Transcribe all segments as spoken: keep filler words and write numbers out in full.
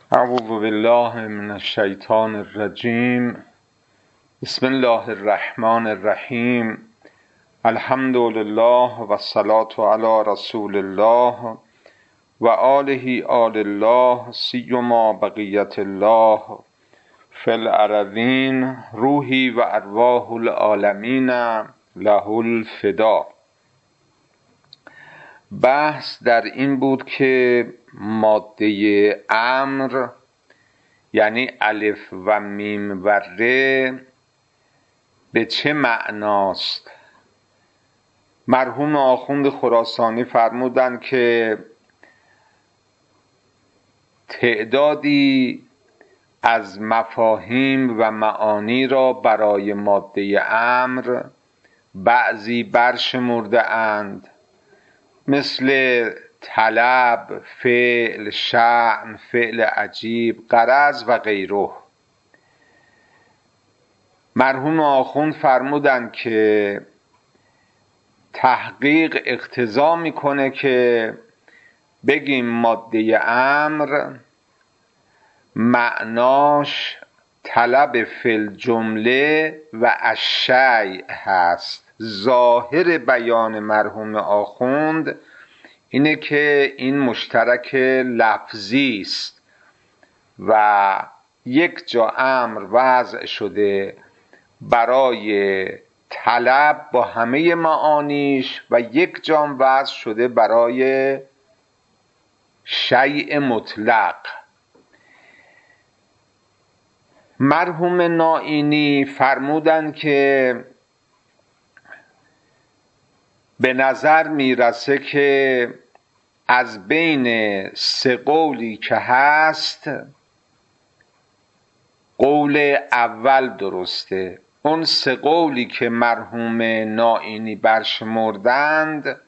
اعوذ بالله من الشیطان الرجیم. بسم الله الرحمن الرحیم. الحمد لله و الصلاة علی رسول الله و آله آل الله سیما بقیت الله فی الارضین روحی و ارواح العالمین له الفدا. بحث در این بود که ماده امر یعنی الف و میم و ر به چه معناست. مرحوم آخوند خراسانی فرمودند که تعدادی از مفاهیم و معانی را برای ماده امر بعضی برشمرده اند، مثل طلب، فعل، شأن، فعل عجیب، غرض و غیره. مرحوم آخوند فرمودند که تحقیق اقتضا میکنه که بگیم ماده امر معناش طلب فی الجمله و الشیء هست. ظاهر بیان مرحوم آخوند اینه که این مشترک لفظی است و یک جا امر وضع شده برای طلب با همه معانیش و یک جا وضع شده برای شیء مطلق. مرحوم نائینی فرمودند که به نظر میرسه که از بین سه قولی که هست قول اول درسته. اون سه قولی که مرحوم نائینی برشمردند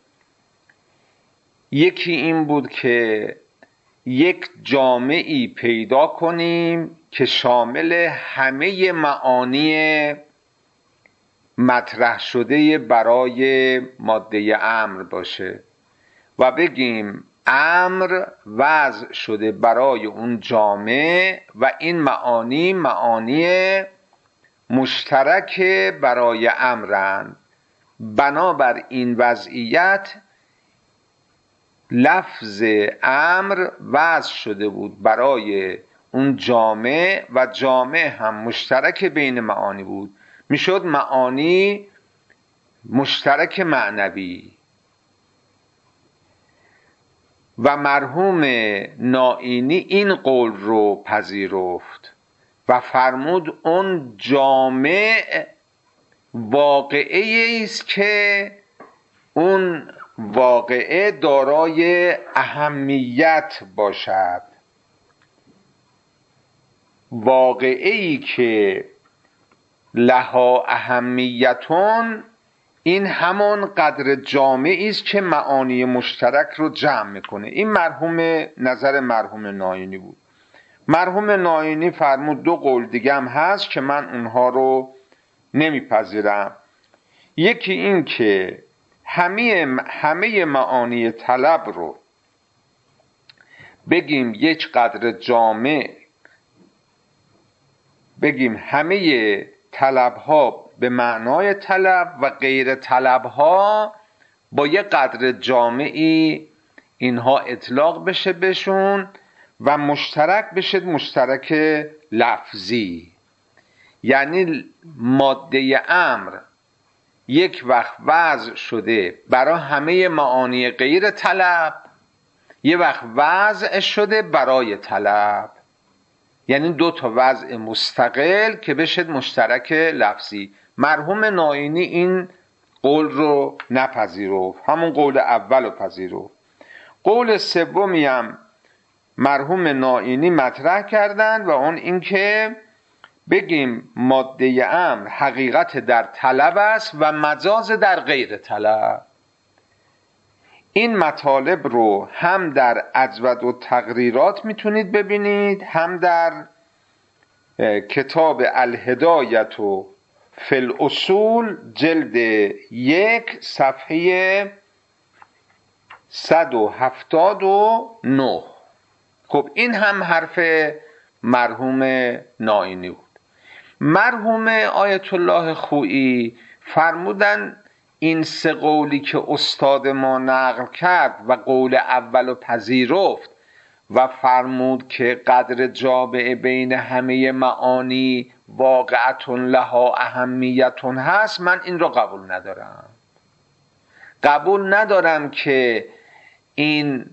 یکی این بود که یک جامعی پیدا کنیم که شامل همه معانی مطرح شده برای ماده امر باشه و بگیم امر وضع شده برای اون جامعه و این معانی معانی مشترک برای امرند. بنابر این وضعیت لفظ امر وضع شده بود برای اون جامعه و جامعه هم مشترک بین معانی بود، میشد معانی مشترک معنوی. و مرحوم نائینی این قول رو پذیرفت و فرمود اون جامع واقعه است که اون واقعه دارای اهمیت باشد. واقعه‌ای که لها اهمیتون این همون قدر جامعی است که معانی مشترک رو جمع میکنه. این مرحوم نظر مرحوم نائینی بود. مرحوم نائینی فرمود دو قول دیگه هم هست که من اونها رو نمیپذیرم. یکی این که همه همه معانی طلب رو بگیم یک قدر جامع، بگیم همه طلب ها به معنای طلب و غیر طلب ها با یک قدر جامعی اینها اطلاق بشه بشون و مشترک بشه، مشترک لفظی. یعنی ماده امر یک وقت وضع شده برای همه معانی غیر طلب، یک وقت وضع شده برای طلب. یعنی دو تا وضع مستقل که بشه مشترک لفظی. مرحوم نائینی این قول رو نپذیرفت، همون قول اول رو پذیرفت. قول سومی هم مرحوم نائینی مطرح کردند و اون این که بگیم ماده امر حقیقت در طلب است و مجاز در غیر طلب. این مطالب رو هم در اجود و تقریرات میتونید ببینید، هم در کتاب الهدایت و فی الاصول جلد یک صفحه صد و هفتاد و نه. خب این هم حرف مرحوم نائینی بود. مرحوم آیت الله خویی فرمودن این سه قولی که استاد ما نقل کرد و قول اول و پذیرفت و فرمود که قدر جامع بین همه معانی واقعتون لها اهمیتون هست، من این رو قبول ندارم. قبول ندارم که این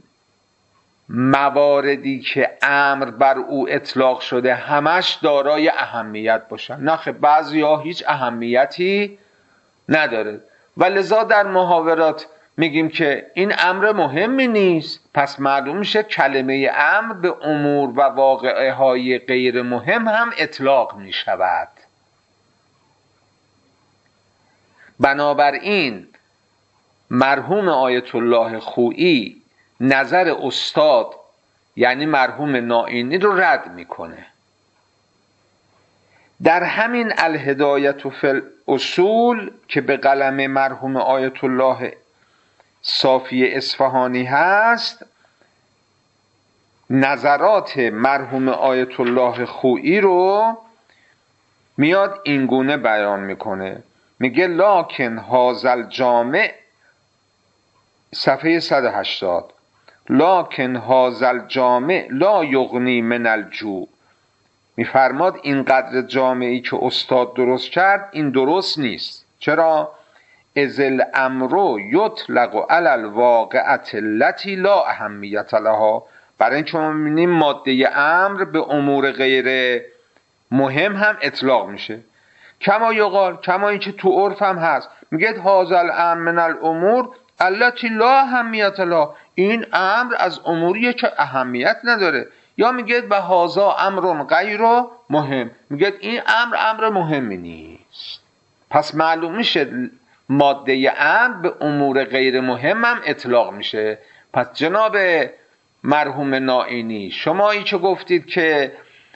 مواردی که امر بر او اطلاق شده همش دارای اهمیت باشن. نه خب، بعضی ها هیچ اهمیتی نداره و لذا در محاورات میگیم که این امر مهمی نیست، پس معلوم میشه کلمه امر به امور و واقعه های غیر مهم هم اطلاق میشود. بنابراین مرحوم آیت الله خویی نظر استاد یعنی مرحوم نائینی رو رد میکنه. در همین الهدایة فی الاصول که به قلم مرحوم آیت الله صافی اصفهانی هست، نظرات مرحوم آیت الله خویی رو میاد اینگونه بیان میکنه. میگه لکن هذا الجامع، صفحه صد و هشتاد، لکن هذا الجامع لا یغنی من الجوع. میفرماد این قدر جامعی که استاد درست کرد این درست نیست. چرا؟ اذ الامر یطلق علی الواقعة التي لا اهمیت لها. برای اینکه ما می‌بینیم ماده امر به امور غیر مهم هم اطلاق میشه. کما یقال، کما اینکه تو عرف هم هست، میگه هذا الامر من الامور التي لا اهمیت لها، این امر از اموریه که اهمیت نداره. یا میگه به هذا امر غیر مهم، میگه این امر امر مهمی نیست. پس معلوم میشه ماده امر به امور غیر مهم هم اطلاق میشه. پس جناب مرحوم نائینی، شمایی که گفتید که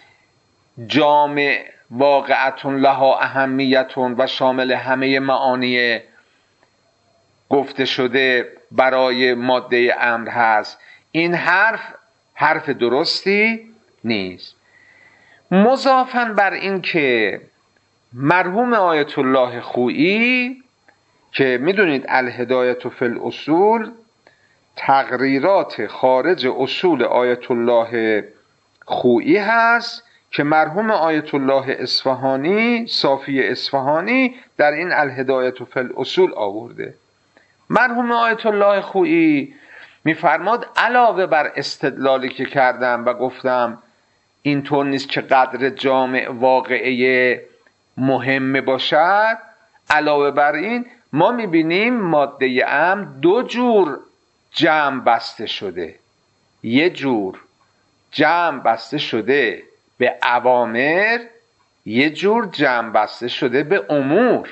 جامع واقعتون لها اهمیتون و شامل همه معانی گفته شده برای ماده امر هست، این حرف حرف درستی نیست. مضافاً بر این که مرحوم آیت الله خویی که میدونید الهدایة فی الاصول تقریرات خارج اصول آیت الله خویی هست که مرحوم آیت الله اصفهانی صافی اصفهانی در این الهدایة فی الاصول آورده. مرحوم آیت الله خویی میفرماد علاوه بر استدلالی که کردم و گفتم اینطور نیست که قدر جامع واقعه مهم باشد، علاوه بر این ما میبینیم ماده امر دو جور جمع بسته شده. یه جور جمع بسته شده به اوامر، یه جور جمع بسته شده به امور.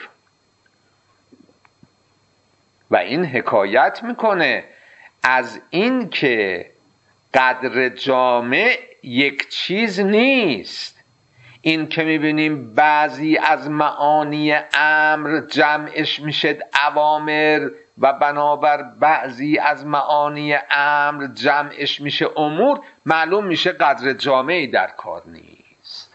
و این حکایت میکنه از این که قدر جامع یک چیز نیست. این که میبینیم بعضی از معانی امر جمعش میشه اوامر و بنابر بعضی از معانی امر جمعش میشه امور، معلوم میشه قدر جامعی در کار نیست.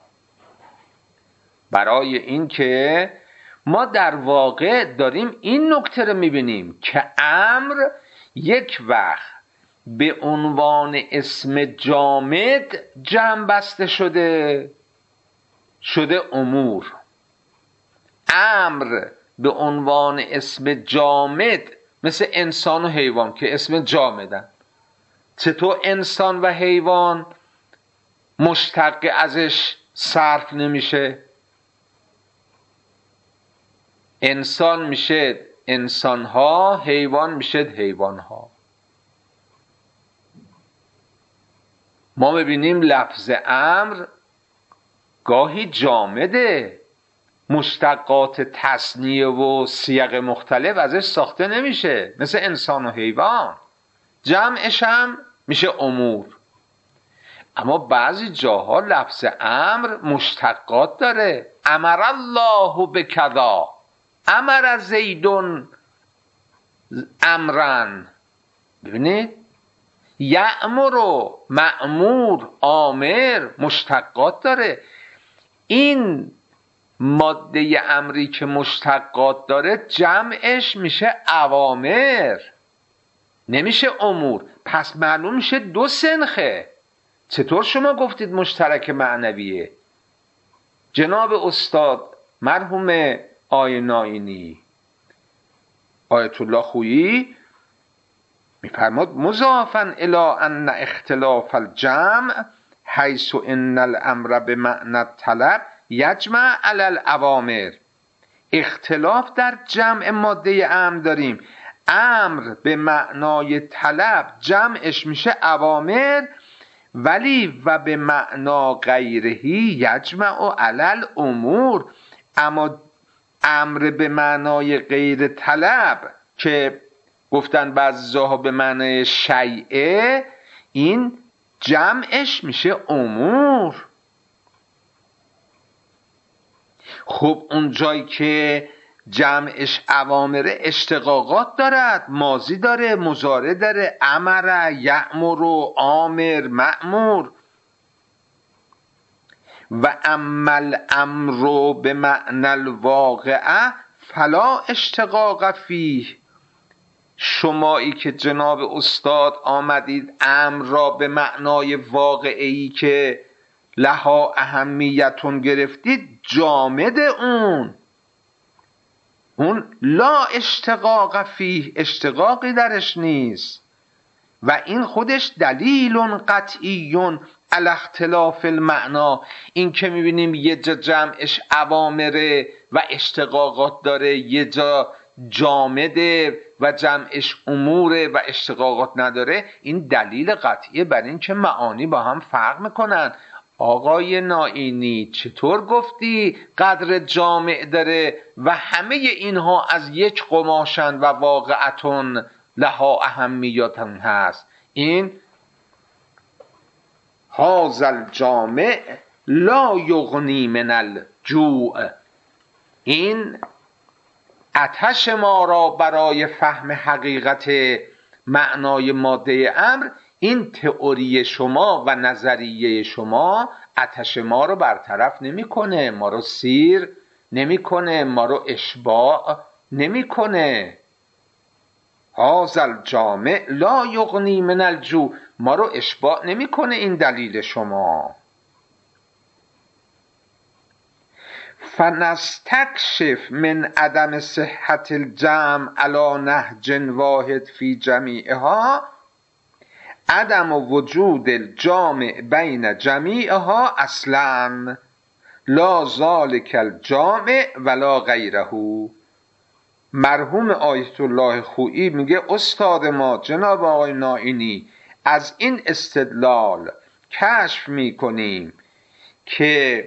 برای این که ما در واقع داریم این نکته رو میبینیم که امر یک وقت به عنوان اسم جامد جمع بسته شده شده امور. امر به عنوان اسم جامد مثل انسان و حیوان که اسم جامدن. چطور انسان و حیوان مشتق ازش صرف نمیشه؟ انسان میشه انسانها، حیوان میشه حیوانها. ما ببینیم لفظ امر گاهی جامده، مشتقات تصنیه و سیاق مختلف ازش ساخته نمیشه، مثل انسان و حیوان. جمعش هم میشه امور. اما بعضی جاها لفظ امر مشتقات داره. امر الله بکذا، امر زیدون امرن. ببینید یأمر و مأمور، آمر مشتقات داره. این ماده امری که مشتقات داره جمعش میشه اوامر، نمیشه امور. پس معلوم میشه دو سنخه. چطور شما گفتید مشترک معنویه؟ جناب استاد مرحوم آقای نائینی، آیت الله خویی میفرماد مضافا الی ان اختلاف الجمع حیث ان الامر به معنی الطلب یجمع علی الاوامر. اختلاف در جمع ماده امر داریم. امر به معنای طلب جمعش میشه اوامر، ولی و به معنا غیرهی یجمع علی الامور. اما امر به معنای غیر طلب که گفتن بعضی‌ها به معنای شیعه، این جمعش میشه امور. خب اون جایی که جمعش اوامر اشتقاقات دارد، ماضی داره، مضارع داره، امر، یأمر و آمر، مأمور. و اما الامر به معنی الواقعه فلا اشتقاق فیه. شمایی که جناب استاد آمدید امر را به معنای واقعی که لها اهمیتون گرفتید، جامد اون اون لا اشتقاق فیه، اشتقاقی درش نیست. و این خودش دلیل قطعی علی اختلاف المعنا. این که میبینیم یه جا جمعش اوامره و اشتقاقات داره، یه جا جامده و جمعش اموره و اشتقاقات نداره، این دلیل قطعیه بر این که معانی با هم فرق میکنن. آقای نائینی چطور گفتی قدر جامع داره و همه اینها از یک قماشن و واقعتون لها اهمیتن هست؟ این هذا الجامع لا یغنی من الجوع. این آتش ما را برای فهم حقیقت معنای ماده امر، این تئوری شما و نظریه شما آتش ما رو برطرف نمیکنه، ما رو سیر نمیکنه، ما رو اشباع نمیکنه. هذا الجامع لا یغنی من الجوع، ما رو اشباع نمیکنه این دلیل شما. فنستکشف من عدم صحت الجمع علی نهج واحد فی جمیعها عدم وجود الجامع بین جمیعها اصلا لا ذلک الجامع ولا غیره. مرحوم آیت الله خویی میگه استاد ما جناب آقای نائینی از این استدلال کشف میکنیم که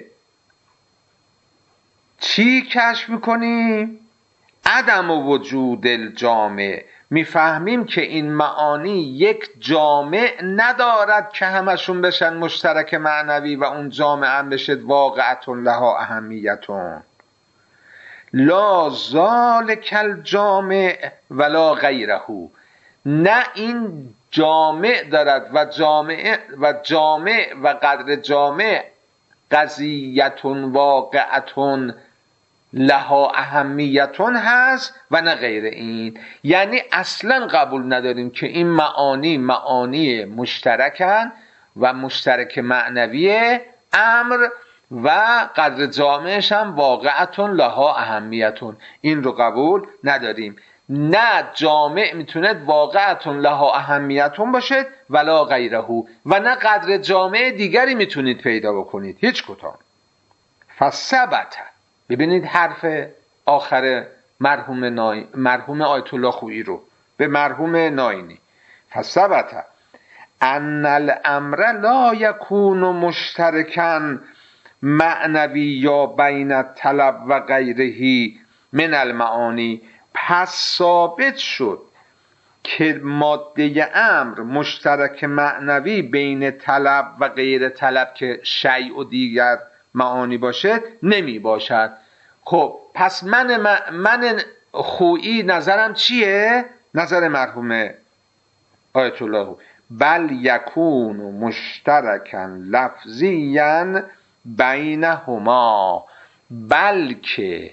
چی کشف میکنیم؟ عدم وجود الجامع. میفهمیم که این معانی یک جامع ندارد که همشون بشن مشترک معنوی و اون جامع هم بشد واقعتون لها اهمیتون. لا ذالک الجامع ولا غیره. نه این جامع دارد و جامع و جامع و قدر جامع قضیتون واقعتون لها اهمیتون هست و نه غیر این. یعنی اصلا قبول نداریم که این معانی معانی مشترکن و مشترک معنوی امر و قدر جامعش هم واقعتون لها اهمیتون، این رو قبول نداریم. نه جامع میتونه واقعتون لها اهمیتون باشد ولا غیره، و نه قدر جامع دیگری میتونید پیدا بکنید، هیچ کدام. فثبت. ببینید حرف آخر مرحوم نای... مرحوم آیت الله خویی رو به مرحوم نائینی. فثبت ان الامر لا یکون مشترکا معنوی یا بین الطلب و غیره من المعانی. پس ثابت شد که ماده امر مشترک معنوی بین طلب و غیر طلب که شیء و دیگر معانی باشد نمی باشد. خب پس من من خویی نظرم چیه؟ نظر مرحوم آیت الله بل یکون مشترکا لفظیا بینهما، بلکه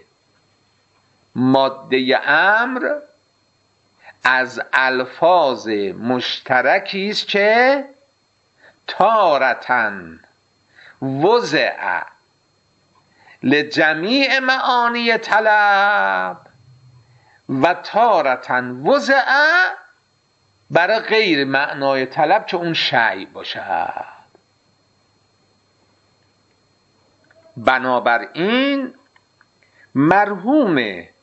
ماده امر از الفاظ مشترکی است که تارتن وضع لجمیع معانی طلب و تارتن وضع برای غیر معنای طلب که اون شیء باشد. بنابراین مرحوم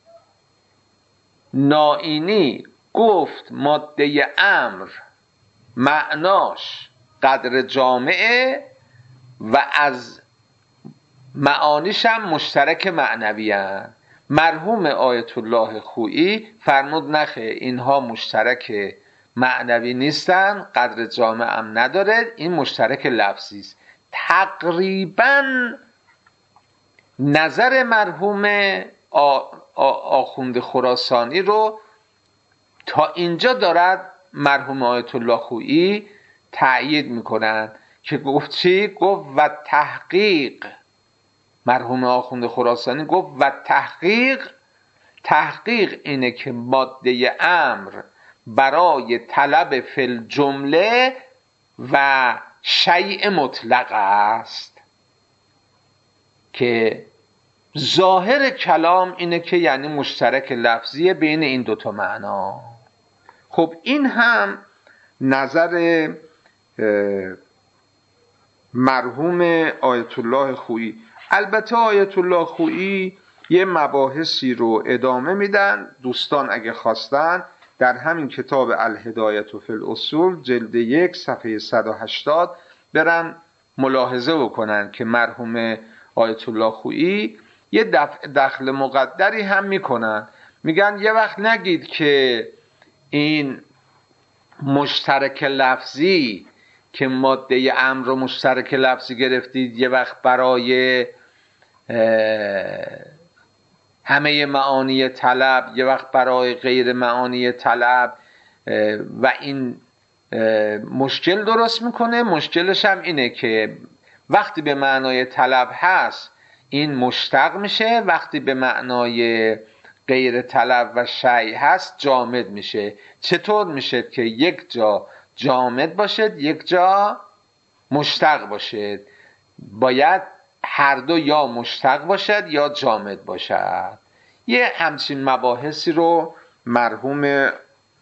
نائینی گفت ماده امر معناش قدر جامعه و از معانیش هم مشترک معنوی هستند. مرحوم آیت الله خویی فرمود نخه، اینها مشترک معنوی نیستن، قدر جامع هم نداره، این مشترک لفظی است. تقریبا نظر مرحوم آخوند خراسانی رو تا اینجا دارد مرحوم آیت الله خویی تأیید میکنند که گفت چی؟ گفت و تحقیق، مرحوم آخوند خراسانی گفت و تحقیق، تحقیق اینه که ماده امر برای طلب فی الجمله و شیء مطلق است، که ظاهر کلام اینه که یعنی مشترک لفظیه بین این دوتا معنا. خب این هم نظر مرحوم آیت الله خویی. البته آیت الله خویی یه مباحثی رو ادامه میدن، دوستان اگه خواستن در همین کتاب الهدایة فی الاصول جلد یک صفحه صد و هشتاد برن ملاحظه بکنن که مرحوم آیت الله خویی یه دخل مقدری هم میکنن، میگن یه وقت نگید که این مشترک لفظی که ماده امر رو مشترک لفظی گرفتید یه وقت برای همه معانی طلب، یه وقت برای غیر معانی طلب و این مشکل درست میکنه. مشکلش هم اینه که وقتی به معنای طلب هست این مشتق میشه، وقتی به معنای غیر طلب و شیء هست جامد میشه. چطور میشه که یک جا جامد باشد یک جا مشتق باشد؟ باید هر دو یا مشتق باشد یا جامد باشد. یه همچین مباحثی رو مرحوم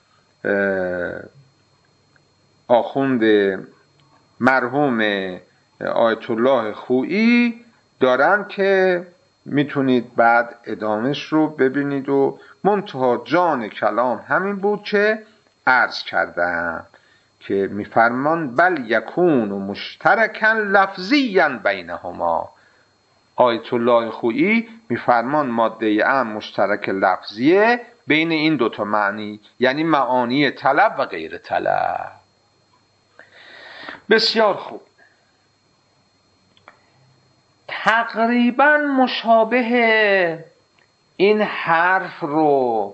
آخوند مرحوم آیت الله خویی دارن که میتونید بعد ادامش رو ببینید. و منتها جان کلام همین بود که عرض کردم که میفرمان بل یکون مشترکا لفظیا بینهما. آیت الله خویی میفرمان ماده ام مشترک لفظیه بین این دوتا معنی، یعنی معانی طلب و غیر طلب. بسیار خوب. تقریبا مشابه این حرف رو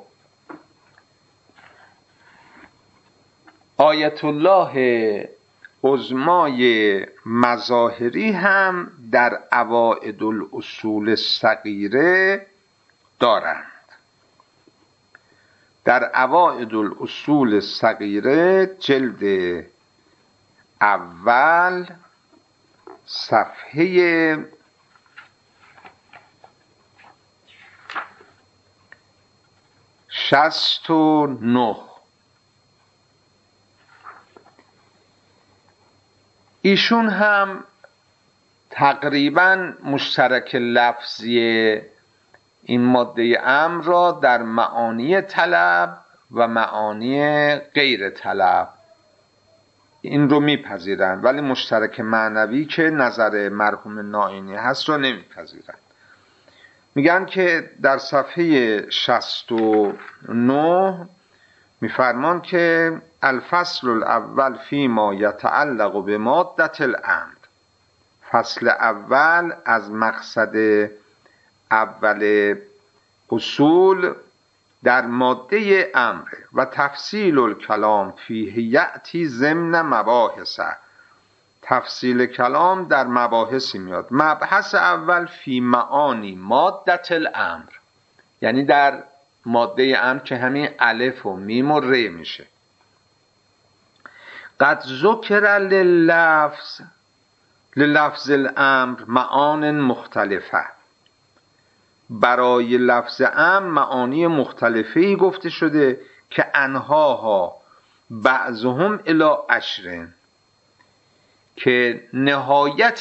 آیت الله عظمای مظاهری هم در عوائد الاصول الصغیره دارند. در عوائد الاصول الصغیره جلد اول صفحه شصت و نه ایشون هم تقریبا مشترک لفظی این ماده امر را در معانی طلب و معانی غیر طلب این رو میپذیرند، ولی مشترک معنوی که نظر مرحوم نائینی هست رو نمیپذیرند. میگن که در صفحه شصت و نه میفرمان که الفصل الاول فیما یتعلق به مادة الامر، فصل اول از مقصد اول اصول در ماده امر و تفصیل الکلام فیه یأتی ضمن مباحث. تفصیل کلام در مباحثی میاد. مبحث اول فی معانی مادة الامر، یعنی در ماده امر که همین الف و میم و ر میشه. قد ذکر لللفظ للفظ الامر معان مختلفه. برای لفظ امر معانی مختلفی گفته شده که انهاها بعضهم الی عشرین، که نهایت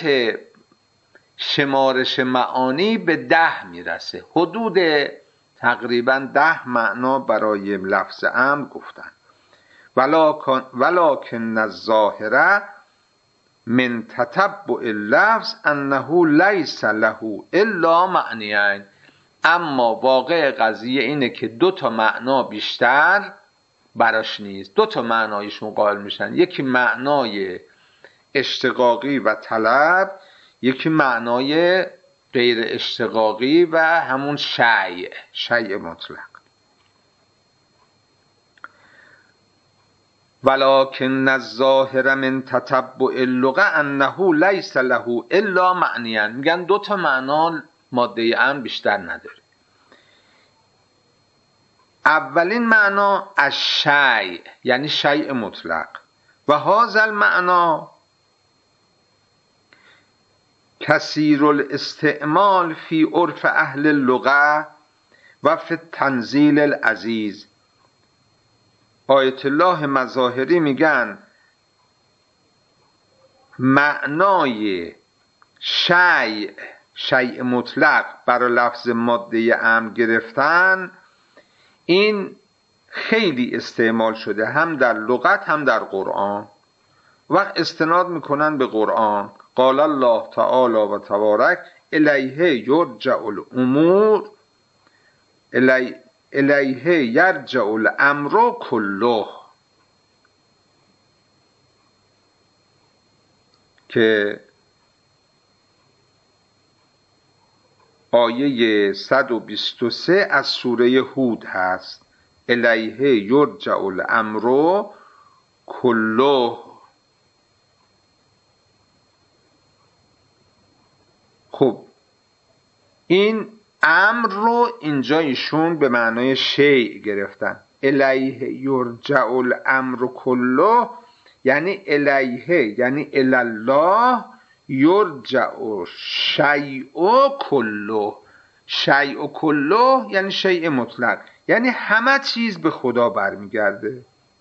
شمارش معانی به ده میرسه. حدود تقریبا ده معنا برای لفظ امر گفتن. ولکن ولکن الظاهر من تتبع اللفظ انه لیس له الا معنیین. اما واقع قضیه اینه که دو تا معنا بیشتر براش نیست. دو تا معنایشون قائل میشن، یکی معنای اشتقاقی و طلب، یکی معنای غیر اشتقاقی و همون شیء شیء مطلق. ولکن الظاهر من تتبع اللغة انه لیس له الا معنیان. میگن دو تا معنا ماده امر بیشتر نداره. اولین معنا الشیء یعنی شیء مطلق، و هذا المعنا کثیر الاستعمال فی عرف اهل اللغة و فی التنزیل العزیز. آیت الله مظاهری میگن معنای شیء شیء مطلق برای لفظ ماده امر گرفتن این خیلی استعمال شده، هم در لغت هم در قرآن. وقت استناد میکنن به قرآن، قال الله تعالی و تبارک الیه یرجع الامور الی الیه یرجع الامر کله، که آیه صد و بیست و سه از سوره هود هست. الیه یرجع الامر کله. خب این امر رو اینجا ایشون به معنای شیء گرفتن. الیه یرجع الامر کله یعنی الیه یعنی الله یرجع شیء کله. شیء کله یعنی شیء مطلق، یعنی همه چیز به خدا برمیگرده.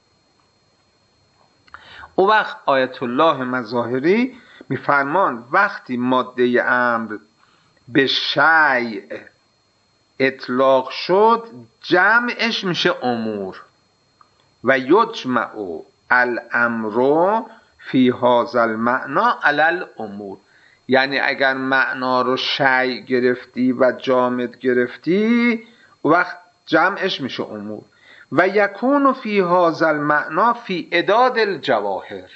او وقت آیت الله مظاهری میفرمان وقتی ماده امر به شیء اطلاق شد جمعش میشه امور. و یجمع الامر فی هذا المعنی علی الامور. یعنی اگر معنا رو شیء گرفتی و جامد گرفتی وقت جمعش میشه امور. و یکون فی هذا المعنی فی عداد الجواهر،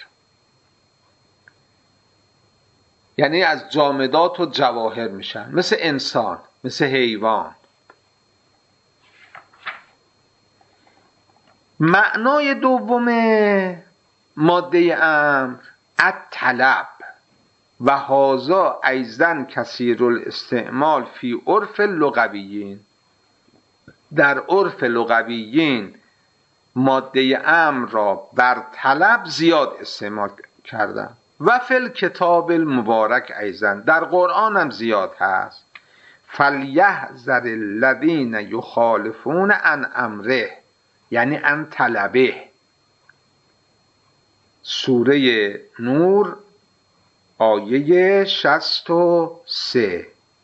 یعنی از جامدات و جواهر میشن، مثل انسان، مثل حیوان. معنای دوم ماده امر الطلب، و هذا ایضا کثیر الاستعمال فی عرف اللغویین. در عرف لغویین ماده امر را بر طلب زیاد استعمال کردن. و فی الکتاب المبارک ایضا، در قرآن هم زیاد هست. فلیحذر الذین یخالفون عن امره یعنی عن طلبه. سوره نور آیه شصت و سه.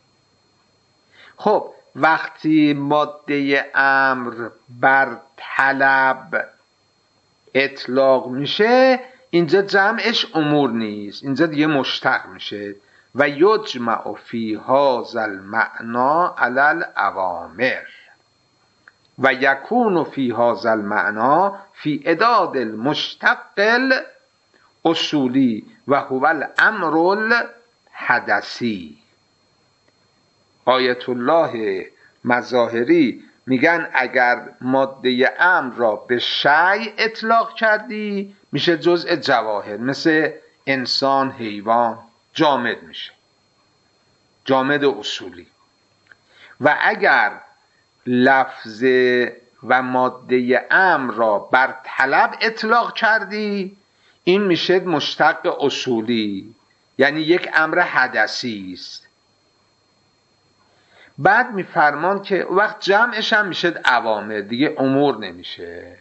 خب وقتی ماده امر بر طلب اطلاق میشه اینجا جمعش امور نیست، اینجا دیگه مشتق میشه. و یجمع فی هذا المعنی علی الاوامر و یکون فی هذا المعنی فی عداد المشتق الاصولی و هو الامر الحدثی. آیت الله مظاهری میگن اگر ماده امر را به شیء اطلاق کردی میشه جزء جواهر، مثل انسان، حیوان، جامد میشه، جامد اصولی. و اگر لفظ و ماده امر را بر طلب اطلاق کردی این میشه مشتق اصولی، یعنی یک امر حدثی است. بعد میفرمان که وقت جمعش هم میشه اوامر، دیگه امور نمیشه.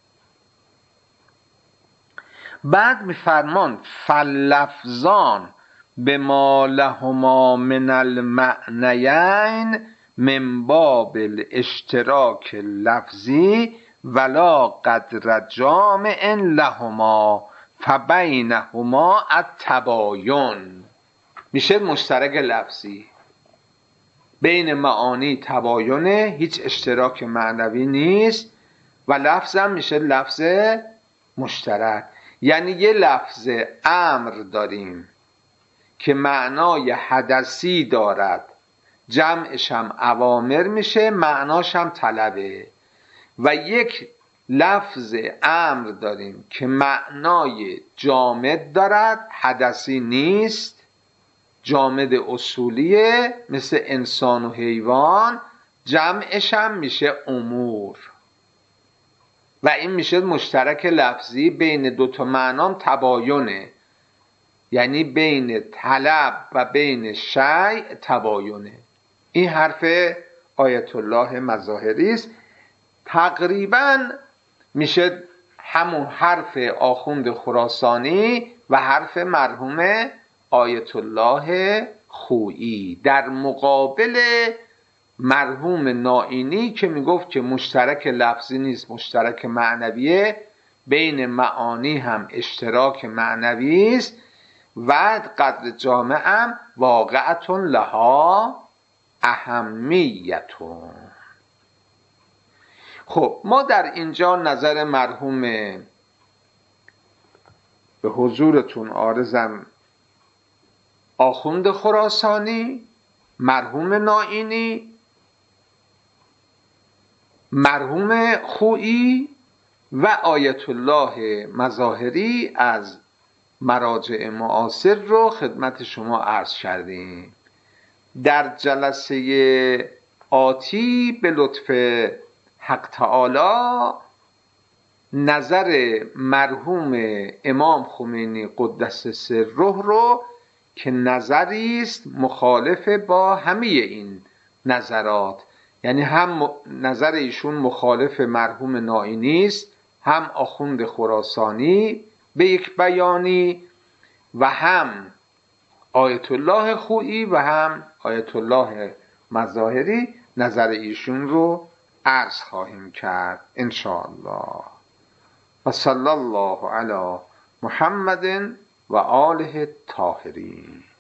بعد میفرمان فاللفظان بما لهما من المعنیین من باب الاشتراک اللفظی ولا قدر جامع لهما فبینهما التباین. میشه مشترک لفظی، بین معانی تباینه، هیچ اشتراک معنوی نیست و لفظ هم میشه لفظ مشترک. یعنی یه لفظ امر داریم که معنای حدثی دارد، جمعش هم اوامر میشه، معناش هم طلبه. و یک لفظ امر داریم که معنای جامد دارد، حدثی نیست، جامد اصولیه، مثل انسان و حیوان، جمعش هم میشه امور. و این میشه مشترک لفظی، بین دوتا معنام تباینه، یعنی بین طلب و بین شیء تباینه. این حرف آیت الله مظاهری است. تقریبا میشه همون حرف آخوند خراسانی و حرف مرحوم آیت الله خویی در مقابل مرحوم نائینی که میگفت که مشترک لفظی نیست، مشترک معنویه، بین معانی هم اشتراک معنوی است و قدر جامعم واقعتون لها اهمیتون. خب ما در اینجا نظر مرحوم به حضورتون عارضم آخوند خراسانی، مرحوم نائینی، مرحوم خویی و آیت الله مظاهری از مراجع معاصر رو خدمت شما عرض کردیم. در جلسه آتی به لطف حق تعالی نظر مرحوم امام خمینی قدس سره رو که نظری است مخالف با همه این نظرات، یعنی هم نظر ایشون مخالف مرحوم نائینی است، هم آخوند خراسانی به یک بیانی، و هم آیت الله خویی و هم آیت الله مظاهری، نظر ایشون رو عرض خواهیم کرد ان شاء الله. و صلی الله علی محمد و آله الطاهرین.